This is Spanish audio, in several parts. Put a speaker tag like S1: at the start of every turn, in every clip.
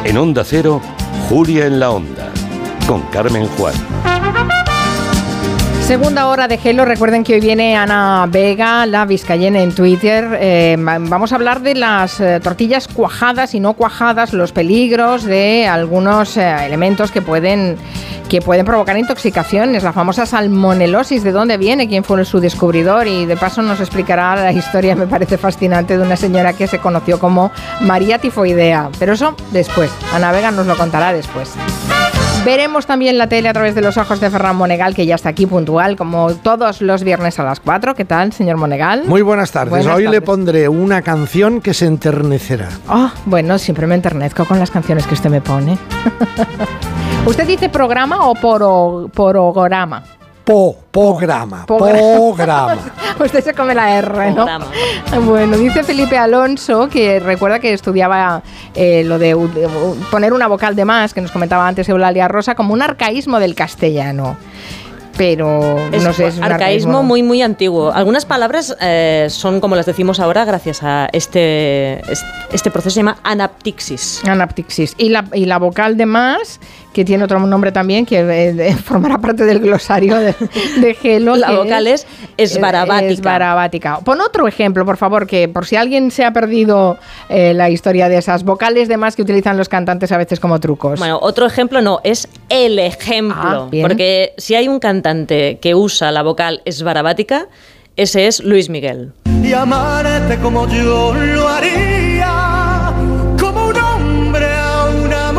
S1: En Onda Cero, Julia en la Onda, con Carmen Juan.
S2: Segunda hora de Hello. Recuerden que hoy viene Ana Vega, la vizcaína en Twitter. Vamos a hablar de las tortillas cuajadas y no cuajadas, los peligros de algunos elementos que pueden provocar intoxicaciones, la famosa salmonelosis, de dónde viene, quién fue su descubridor, y de paso nos explicará la historia, me parece fascinante, de una señora que se conoció como María Tifoidea. Pero eso después, Ana Vega nos lo contará después. Veremos también la tele a través de los ojos de Ferran Monegal, que ya está aquí puntual, como todos los viernes a las 4. ¿Qué tal, señor Monegal?
S3: Muy buenas tardes.
S2: Buenas
S3: Hoy
S2: tardes.
S3: le pondré una canción que se enternecerá.
S2: Oh, bueno, siempre me enternezco con las canciones que usted me pone. ¿Usted dice programa o programa?
S3: Programa.
S2: Usted se come la R, ¿no?
S4: Programa.
S2: Bueno, dice Felipe Alonso que recuerda que estudiaba lo de poner una vocal de más, que nos comentaba antes Eulalia Rosa, como un arcaísmo del castellano. Pero no sé, es un
S4: arcaísmo muy, muy antiguo. Algunas palabras son como las decimos ahora gracias a este proceso, se llama anaptixis.
S2: Anaptixis. Y la vocal de más, que tiene otro nombre también, que formará parte del glosario de Hello.
S4: La vocal es esbarabática.
S2: Esbarabática. Pon otro ejemplo, por favor, que por si alguien se ha perdido la historia de esas vocales de más que utilizan los cantantes a veces como trucos.
S4: Bueno, otro ejemplo no, es el ejemplo.
S2: Bien.
S4: Porque si hay un cantante que usa la vocal esbarabática, ese es Luis Miguel.
S5: Y amarte como yo lo haría, como un hombre a una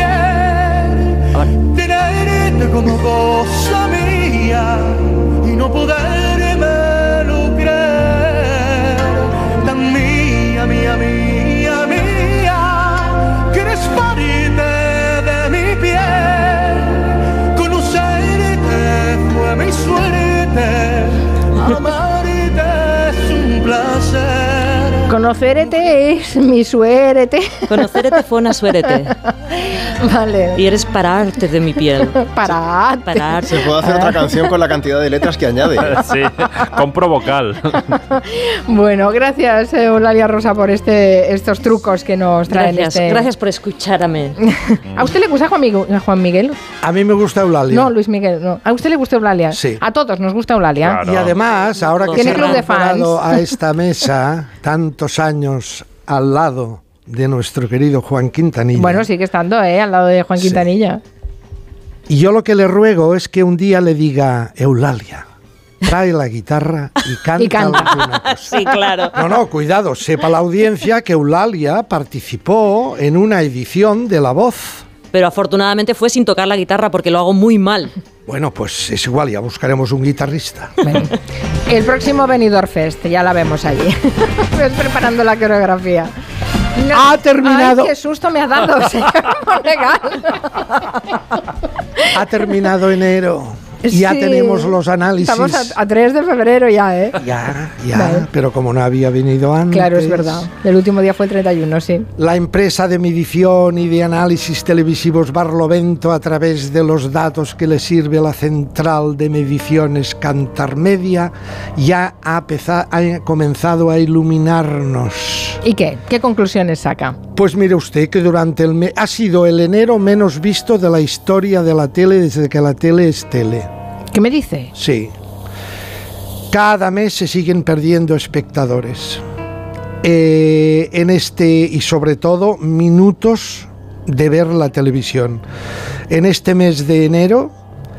S5: mujer, tenerte como cosa mía y no podérmelo creer, tan mía, mía, mía, mía, que eres parte de mi piel, conocerte fue mi suerte, amarte es un placer.
S2: Conocerte es mi suerte.
S4: Conocerte fue una suerte.
S2: Vale.
S4: Y eres pararte de mi piel.
S2: Parate.
S6: Se puede hacer otra canción con la cantidad de letras que añade.
S7: Sí, compro vocal.
S2: Bueno, gracias Eulalia Rosa por estos trucos que nos traen.
S4: Gracias por escucharme.
S2: ¿A usted le gusta Juan Miguel?
S3: A mí me gusta Eulalia.
S2: No, Luis Miguel, no. ¿A usted le gusta Eulalia?
S3: Sí.
S2: A todos nos gusta Eulalia.
S7: Claro.
S3: Y además, ahora que
S2: Tiene
S3: se ha
S2: club de fans.
S3: incorporado a esta mesa tantos años al lado de nuestro querido Juan Quintanilla.
S2: Bueno, sigue estando, al lado de Juan
S3: Sí.
S2: Quintanilla.
S3: Y yo lo que le ruego es que un día le diga: Eulalia, trae la guitarra y canta,
S2: Y canta.
S3: alguna cosa.
S4: Sí, claro.
S3: No, cuidado, sepa la audiencia que Eulalia participó en una edición de La Voz.
S4: Pero afortunadamente fue sin tocar la guitarra porque lo hago muy mal.
S3: Bueno, pues es igual, ya buscaremos un guitarrista.
S2: Bueno, el próximo Benidorm Fest, ya la vemos allí. Ves preparando la coreografía. No.
S3: Ha terminado.
S2: Ay, qué susto me ha dado, señor Monegal.
S3: Ha terminado enero. Y ya
S2: Sí.
S3: tenemos los análisis.
S2: Estamos a 3 de febrero ya, ¿eh?
S3: Ya,
S2: Vale.
S3: pero como no había venido antes.
S2: Claro, es verdad. El último día fue el 31, sí.
S3: La empresa de medición y de análisis televisivos Barlovento, a través de los datos que le sirve la central de mediciones Kantar Media, ya ha comenzado a iluminarnos.
S2: ¿Y qué? ¿Qué conclusiones saca?
S3: Pues mire usted que durante el mes ha sido el enero menos visto de la historia de la tele desde que la tele es tele.
S2: ¿Qué me dice?
S3: Sí. Cada mes se siguen perdiendo espectadores. Y sobre todo minutos de ver la televisión. En este mes de enero,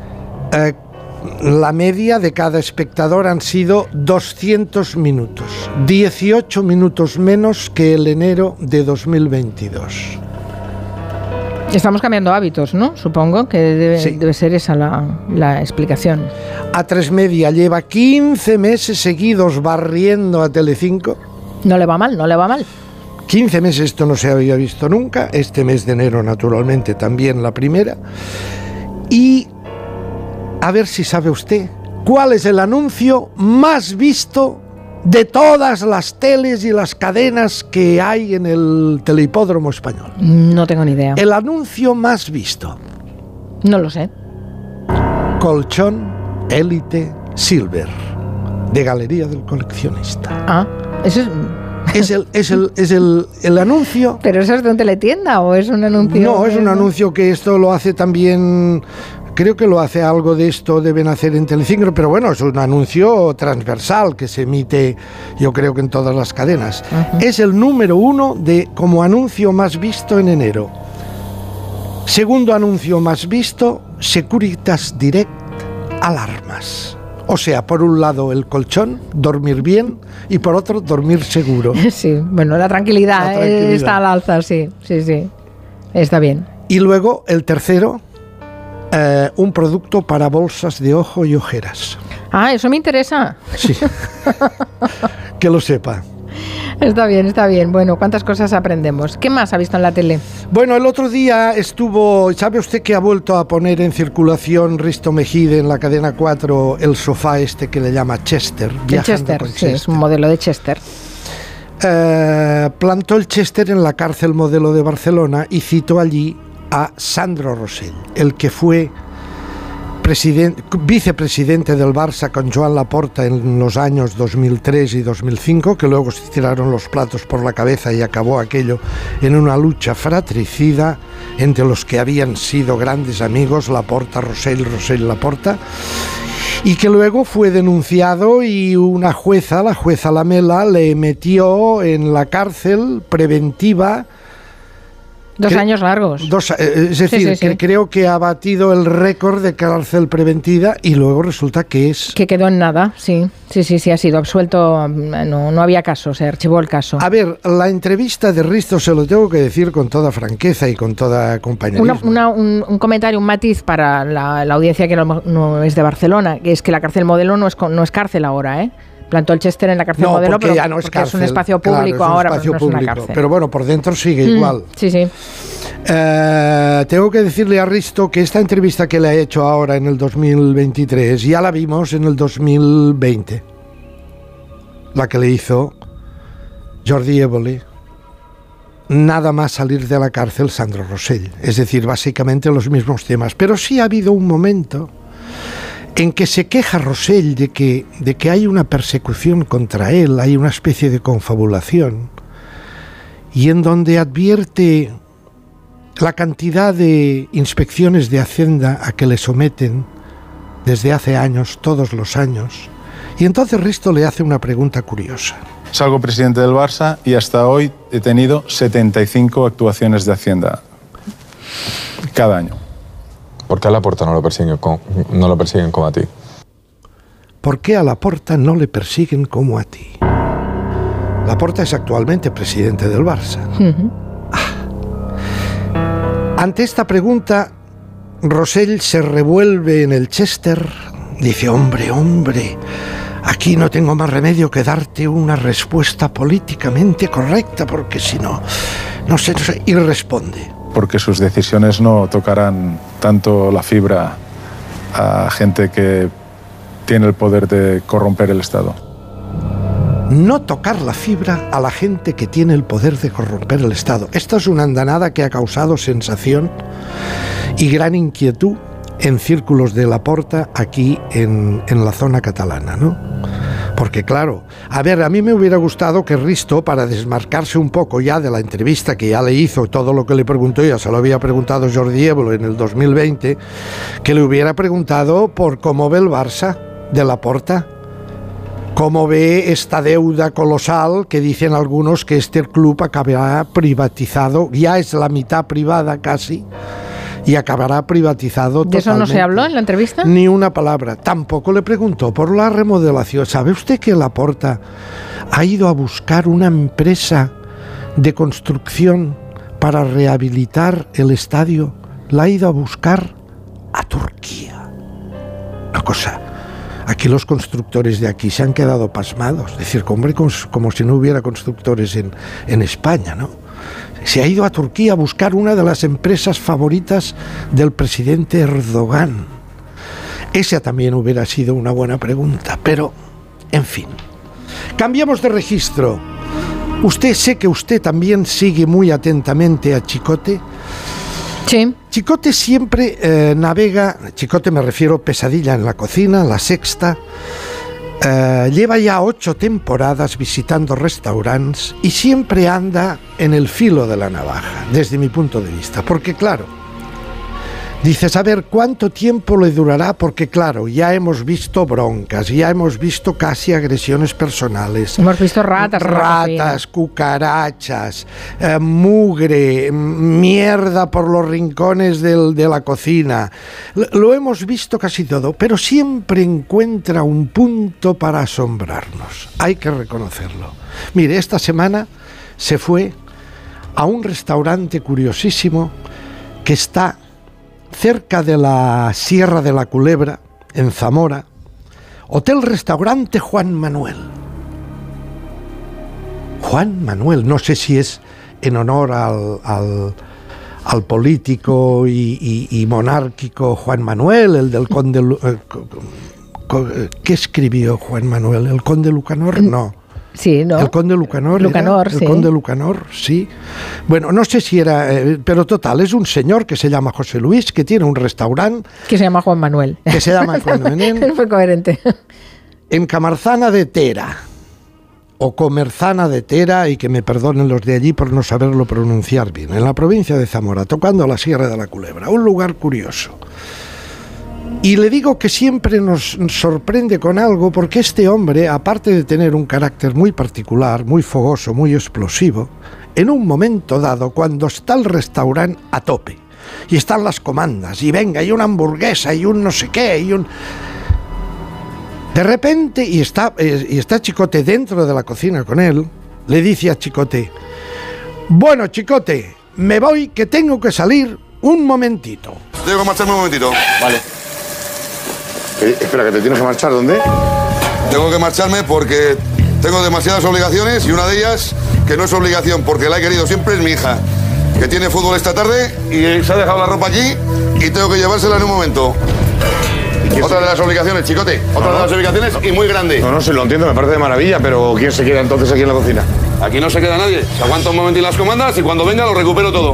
S3: la media de cada espectador han sido 200 minutos. 18 minutos menos que el enero de 2022.
S2: Estamos cambiando hábitos, ¿no? Supongo que
S3: Sí.
S2: debe ser esa la explicación.
S3: A3 Media lleva 15 meses seguidos barriendo a Telecinco.
S2: No le va mal, no le va mal.
S3: 15 meses esto no se había visto nunca. Este mes de enero, naturalmente, también la primera. Y a ver si sabe usted cuál es el anuncio más visto de todas las teles y las cadenas que hay en el Telehipódromo español.
S2: No tengo ni idea.
S3: El anuncio más visto:
S2: No lo sé.
S3: Colchón Elite Silver, de Galería del Coleccionista.
S2: Ah, eso es...
S3: Es el anuncio.
S2: ¿Pero eso es de un teletienda o es un anuncio?
S3: No, es un anuncio que esto lo hace también. Creo que lo hace algo de esto, deben hacer en Telecinco, pero bueno, es un anuncio transversal que se emite, yo creo que en todas las cadenas. Es el número 1 como anuncio más visto en enero. Segundo anuncio más visto, Securitas Direct Alarmas. O sea, por un lado el colchón, dormir bien, y por otro, dormir seguro.
S2: Sí, bueno, la tranquilidad. Está al alza, sí. Está bien.
S3: Y luego el tercero, un producto para bolsas de ojo y ojeras.
S2: Ah, eso me interesa.
S3: Sí, que lo sepa.
S2: Está bien. Bueno, ¿cuántas cosas aprendemos? ¿Qué más ha visto en la tele?
S3: Bueno, el otro día ¿sabe usted que ha vuelto a poner en circulación Risto Mejide en la cadena 4 el sofá este que le llama Chester?
S2: El Chester, sí, es un modelo de Chester.
S3: Plantó el Chester en la cárcel modelo de Barcelona y citó allí a Sandro Rosell, el que fue vicepresidente del Barça con Joan Laporta en los años 2003 y 2005, que luego se tiraron los platos por la cabeza y acabó aquello en una lucha fratricida entre los que habían sido grandes amigos, Laporta, Rosell, Laporta, y que luego fue denunciado y una jueza, la jueza Lamela, le metió en la cárcel preventiva.
S2: 2 años largos.
S3: Es decir, sí. Que creo que ha batido el récord de cárcel preventiva y luego resulta que
S2: quedó en nada, sí, ha sido absuelto, no había caso, se archivó el caso.
S3: A ver, la entrevista de Risto, se lo tengo que decir con toda franqueza y con toda compañerismo.
S2: Un comentario, un matiz para la audiencia que no es de Barcelona, que es que la cárcel modelo no es cárcel ahora, ¿eh? Plantó el Chester en la cárcel modelo, pero
S3: ya no es cárcel,
S2: es un espacio público ahora, pero no es una cárcel.
S3: Pero bueno, por dentro sigue igual.
S2: Sí.
S3: Tengo que decirle a Risto que esta entrevista que le ha hecho ahora en el 2023 ya la vimos en el 2020. La que le hizo Jordi Évole, nada más salir de la cárcel Sandro Rosell. Es decir, básicamente los mismos temas. Pero sí ha habido un momento en que se queja Rosell de que hay una persecución contra él, hay una especie de confabulación, y en donde advierte la cantidad de inspecciones de Hacienda a que le someten desde hace años, todos los años, y entonces Risto le hace una pregunta curiosa.
S8: Salgo presidente del Barça y hasta hoy he tenido 75 actuaciones de Hacienda cada año.
S9: ¿Por qué a Laporta no lo persiguen como a ti?
S3: ¿Por qué a Laporta no le persiguen como a ti? Laporta es actualmente presidente del Barça. Ante esta pregunta, Rosell se revuelve en el Chester, dice, hombre, aquí no tengo más remedio que darte una respuesta políticamente correcta, porque si no sé, y responde.
S8: Porque sus decisiones no tocarán tanto la fibra a gente que tiene el poder de corromper el Estado.
S3: No tocar la fibra a la gente que tiene el poder de corromper el Estado. Esta es una andanada que ha causado sensación y gran inquietud en círculos de Laporta aquí en la zona catalana, ¿no? Porque claro, a mí me hubiera gustado que Risto, para desmarcarse un poco ya de la entrevista que ya le hizo, todo lo que le preguntó, ya se lo había preguntado Jordi Évole en el 2020, que le hubiera preguntado por cómo ve el Barça de Laporta, cómo ve esta deuda colosal que dicen algunos que este club acabará privatizado, ya es la mitad privada casi, y acabará privatizado totalmente.
S2: ¿De eso no se habló en la entrevista?
S3: Ni una palabra. Tampoco le preguntó por la remodelación. ¿Sabe usted que Laporta ha ido a buscar una empresa de construcción para rehabilitar el estadio? La ha ido a buscar a Turquía. Una cosa, aquí los constructores de aquí se han quedado pasmados. Es decir, hombre, como si no hubiera constructores en España, ¿no? Se ha ido a Turquía a buscar una de las empresas favoritas del presidente Erdogan. Esa también hubiera sido una buena pregunta, pero, en fin. Cambiamos de registro. Sé que usted también sigue muy atentamente a Chicote.
S2: Sí.
S3: Chicote siempre navega, Chicote me refiero Pesadilla en la cocina, La Sexta, Lleva ya 8 temporadas visitando restaurantes y siempre anda en el filo de la navaja, desde mi punto de vista. Porque claro, dices, a ver, ¿cuánto tiempo le durará? Porque claro, ya hemos visto broncas, ya hemos visto casi agresiones personales.
S2: Hemos visto ratas,
S3: cucarachas, mugre, mierda por los rincones de la cocina. Lo hemos visto casi todo, pero siempre encuentra un punto para asombrarnos. Hay que reconocerlo. Mire, esta semana se fue a un restaurante curiosísimo que está cerca de la Sierra de la Culebra, en Zamora, Hotel-Restaurante Juan Manuel. Juan Manuel, no sé si es en honor al político y monárquico Juan Manuel, el del conde... ¿Qué escribió Juan Manuel? ¿El conde Lucanor? No.
S2: Sí, ¿no?
S3: El conde Lucanor.
S2: Lucanor,
S3: el
S2: sí.
S3: conde Lucanor, sí. Bueno, no sé si era... pero total, es un señor que se llama José Luis, que tiene un restaurante...
S2: Que se llama Juan Manuel.
S3: Que se llama Juan Manuel.
S2: Fue coherente.
S3: En Camarzana de Tera, o Comerzana de Tera, y que me perdonen los de allí por no saberlo pronunciar bien, en la provincia de Zamora, tocando la Sierra de la Culebra. Un lugar curioso. Y le digo que siempre nos sorprende con algo, porque este hombre, aparte de tener un carácter muy particular, muy fogoso, muy explosivo, en un momento dado, cuando está el restaurante a tope, y están las comandas, y venga, y una hamburguesa, y un no sé qué, y un... De repente, y está Chicote dentro de la cocina con él, le dice a Chicote, bueno, Chicote, me voy, que tengo que salir un momentito.
S10: Tengo que marcharme un momentito.
S11: Vale. Espera, que te tienes que marchar, ¿dónde?
S10: Tengo que marcharme porque tengo demasiadas obligaciones y una de ellas que no es obligación porque la he querido siempre es mi hija, que tiene fútbol esta tarde y se ha dejado la ropa allí y tengo que llevársela en un momento. Otra de las obligaciones, Chicote. Otra de las obligaciones y muy grande.
S11: No, se lo entiendo, me parece de maravilla, pero ¿quién se queda entonces aquí en la cocina?
S10: Aquí no se queda nadie. Se aguanta un momentín las comandas y cuando venga lo recupero todo.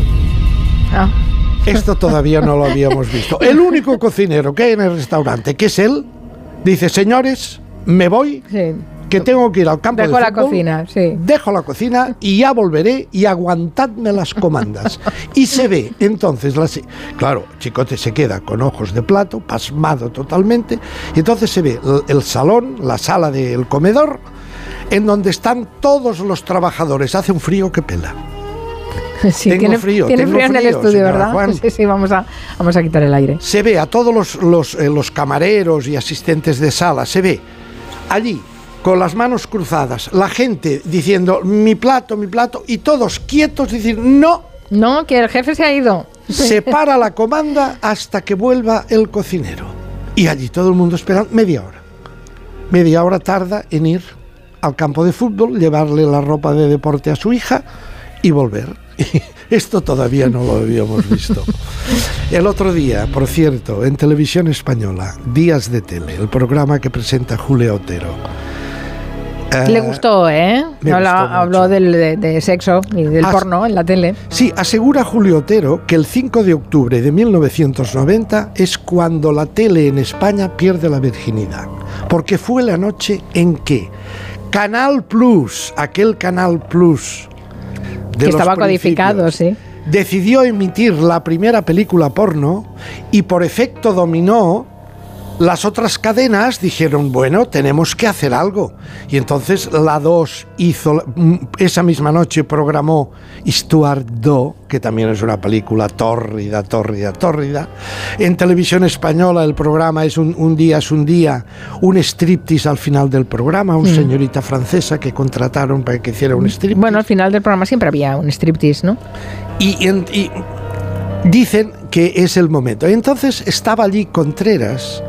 S3: Esto todavía no lo habíamos visto. El único cocinero que hay en el restaurante, que es él, dice, señores, me voy, sí, que tengo que ir al campo de fútbol.
S2: Dejo la cocina, sí.
S3: Dejo la cocina y ya volveré y aguantadme las comandas. Y se ve, entonces, claro, Chicote se queda con ojos de plato, pasmado totalmente, y entonces se ve el salón, la sala del comedor, en donde están todos los trabajadores. Hace un frío que pela.
S2: Sí, tiene frío en el estudio, ¿verdad? Juan. Sí, vamos a quitar el aire.
S3: Se ve a todos los camareros y asistentes de sala, se ve allí con las manos cruzadas, la gente diciendo mi plato, y todos quietos, decir no,
S2: que el jefe se ha ido.
S3: Se para la comanda hasta que vuelva el cocinero. Y allí todo el mundo esperando media hora tarda en ir al campo de fútbol, llevarle la ropa de deporte a su hija y volver. Esto todavía no lo habíamos visto. El otro día, por cierto, en Televisión Española, Días de Tele, el programa que presenta Julio Otero.
S2: Le gustó, ¿eh? Habló de sexo y del porno en la tele.
S3: Sí, asegura Julio Otero que el 5 de octubre de 1990 es cuando la tele en España pierde la virginidad. Porque fue la noche en que Canal Plus, aquel Canal Plus
S2: que estaba codificado, sí,
S3: decidió emitir la primera película porno y por efecto dominó. Las otras cadenas dijeron, bueno, tenemos que hacer algo. Y entonces la 2 hizo, esa misma noche programó Stuart 2, que también es una película tórrida. En Televisión Española el programa es un día, un striptease al final del programa, una señorita francesa que contrataron para que hiciera un striptease.
S2: Bueno, al final del programa siempre había un striptease, ¿no?
S3: Y dicen que es el momento. Y entonces estaba allí Contreras,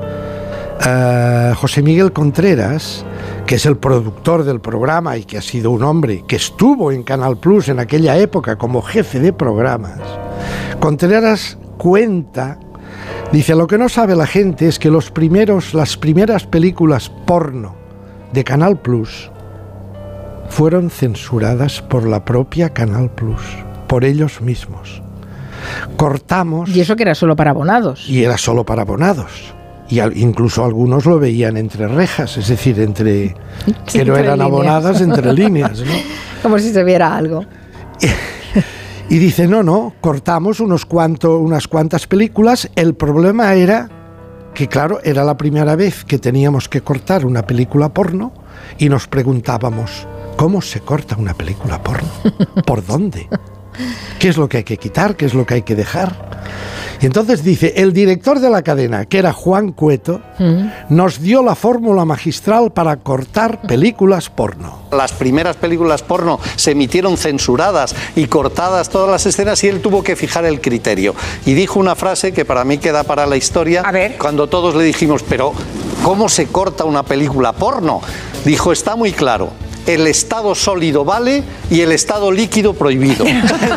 S3: José Miguel Contreras, que es el productor del programa y que ha sido un hombre que estuvo en Canal Plus en aquella época como jefe de programas. Contreras cuenta, dice, lo que no sabe la gente es que las primeras películas porno de Canal Plus fueron censuradas por la propia Canal Plus, por ellos mismos. Cortamos...
S2: Y eso que era solo para abonados.
S3: Y era solo para abonados. Y incluso algunos lo veían entre rejas, es decir, que no eran abonadas, entre líneas, ¿no?
S2: Como si se viera algo.
S3: Y dice, no, cortamos unas cuantas películas. El problema era que, claro, era la primera vez que teníamos que cortar una película porno y nos preguntábamos, ¿cómo se corta una película porno? ¿Por dónde? ¿Qué es lo que hay que quitar? ¿Qué es lo que hay que dejar? Y entonces dice, el director de la cadena, que era Juan Cueto, nos dio la fórmula magistral para cortar películas porno.
S12: Las primeras películas porno se emitieron censuradas y cortadas todas las escenas y él tuvo que fijar el criterio. Y dijo una frase que para mí queda para la historia, cuando todos le dijimos, pero ¿cómo se corta una película porno? Dijo, está muy claro. El estado sólido vale y el estado líquido prohibido.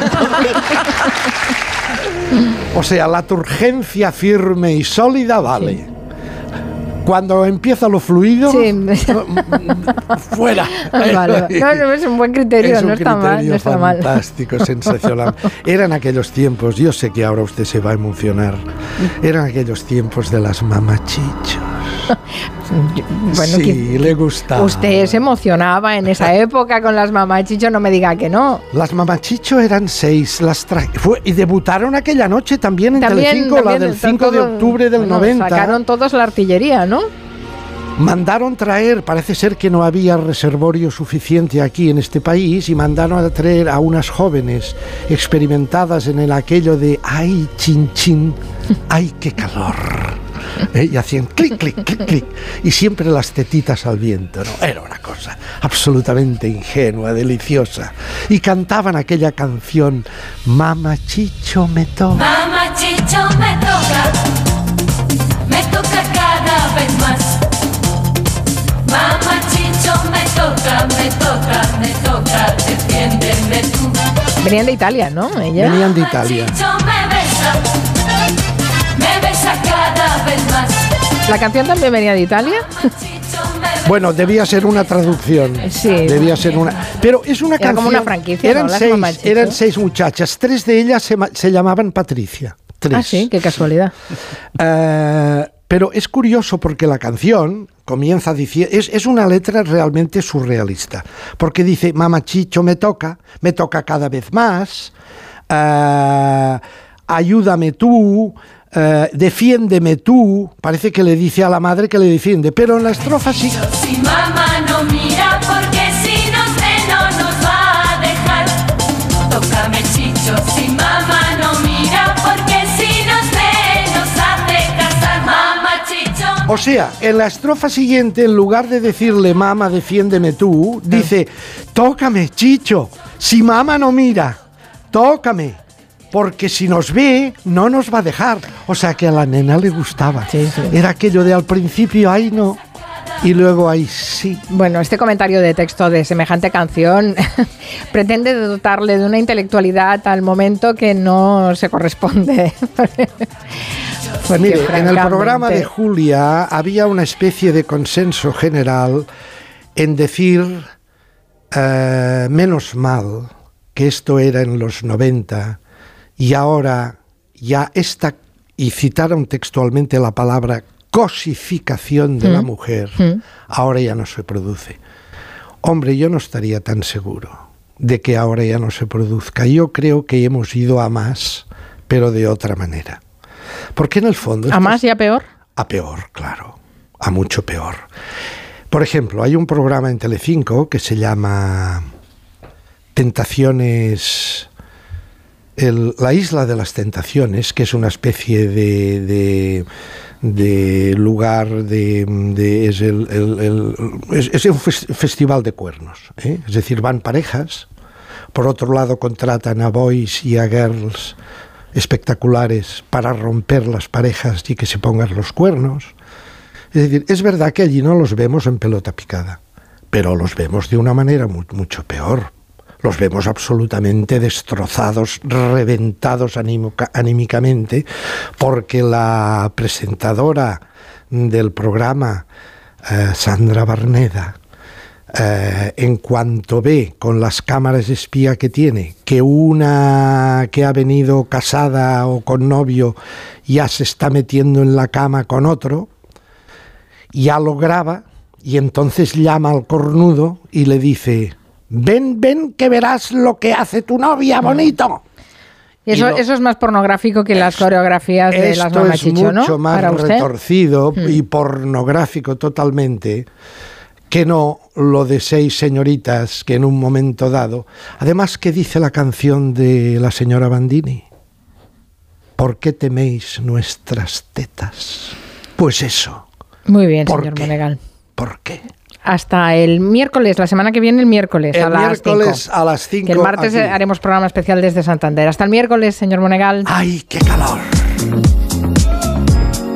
S3: O sea, la turgencia firme y sólida vale. Sí. Cuando empieza lo fluido, fuera.
S2: Vale. No, es un buen criterio, no está mal. No está mal.
S3: Fantástico, sensacional. Eran aquellos tiempos, yo sé que ahora usted se va a emocionar, eran aquellos tiempos de las mamachichos.
S2: Bueno,
S3: sí, le gustaba.
S2: Usted se emocionaba en esa época con las mamachichos, no me diga que no.
S3: Las mamachichos eran 6, y debutaron aquella noche también en Telecinco, la del 5 de octubre del 90.
S2: Sacaron todos la artillería, ¿no?
S3: Mandaron traer, parece ser que no había reservorio suficiente aquí en este país, y mandaron a traer a unas jóvenes experimentadas en aquello de ¡ay, chin, chin! ¡Ay, qué calor! Y hacían clic, clic, clic, clic, y siempre las tetitas al viento, ¿no? Era una cosa absolutamente ingenua, deliciosa. Y cantaban aquella canción, Mamachicho me toca.
S13: Mamachicho me toca cada vez más. Mamachicho me toca, defiéndeme tú.
S2: Venían de Italia, ¿no? Ella.
S3: Venían de Italia.
S13: Me besa cada vez más.
S2: ¿La canción también venía de Italia?
S3: Bueno, debía ser una traducción.
S2: Sí.
S3: Debía ser una. Pero es una canción.
S2: Como una franquicia.
S3: Eran 6 muchachas. 3 de ellas se llamaban Patricia. 3.
S2: Ah, sí, qué casualidad.
S3: Pero es curioso porque la canción comienza diciendo, es una letra realmente surrealista, porque dice, Mamachicho me toca cada vez más, ayúdame tú, defiéndeme tú, parece que le dice a la madre que le defiende, pero en la estrofa sí.
S13: Si mamá no mira, porque si nos ve no nos va a dejar. Tócame, Chicho, si mamá no mira, porque si nos ve nos hace casar. Mamá, Chicho.
S3: O sea, en la estrofa siguiente, en lugar de decirle mamá, defiéndeme tú, dice, tócame, Chicho, si mamá no mira, tócame. Porque si nos ve, no nos va a dejar. O sea que a la nena le gustaba.
S2: Sí, sí.
S3: Era aquello de al principio, ay no, y luego ay sí.
S2: Bueno, este comentario de texto de semejante canción pretende dotarle de una intelectualidad al momento que no se corresponde.
S3: Mire, en el programa de Julia había una especie de consenso general en decir, menos mal que esto era en los 90, y ahora ya y citaron textualmente la palabra cosificación de la mujer, ahora ya no se produce. Hombre, yo no estaría tan seguro de que ahora ya no se produzca. Yo creo que hemos ido a más, pero de otra manera. Porque en el fondo...
S2: ¿A más y a peor?
S3: A peor, claro. A mucho peor. Por ejemplo, hay un programa en Telecinco que se llama Tentaciones... La Isla de las Tentaciones, que es una especie de lugar es un festival de cuernos, ¿eh? Es decir, van parejas, por otro lado contratan a boys y a girls espectaculares para romper las parejas y que se pongan los cuernos. Es decir, es verdad que allí no los vemos en pelota picada, pero los vemos de una manera mucho peor. Los vemos absolutamente destrozados, reventados anímicamente, porque la presentadora del programa, Sandra Barneda, en cuanto ve con las cámaras espía que tiene que una que ha venido casada o con novio ya se está metiendo en la cama con otro, ya lo graba y entonces llama al cornudo y le dice: ven, ven, que verás lo que hace tu novia, bonito.
S2: Eso es más pornográfico que las coreografías de las Mamachicho, ¿no?
S3: Esto es mucho más retorcido y pornográfico totalmente que no lo de 6 señoritas que en un momento dado... Además, ¿qué dice la canción de la señora Bandini? ¿Por qué teméis nuestras tetas? Pues eso.
S2: Muy bien, señor Monegal.
S3: ¿Por qué?
S2: Hasta el miércoles, la semana que viene, el miércoles a las 5. Que el martes haremos programa especial desde Santander. Hasta el miércoles, señor Monegal.
S3: ¡Ay, qué calor!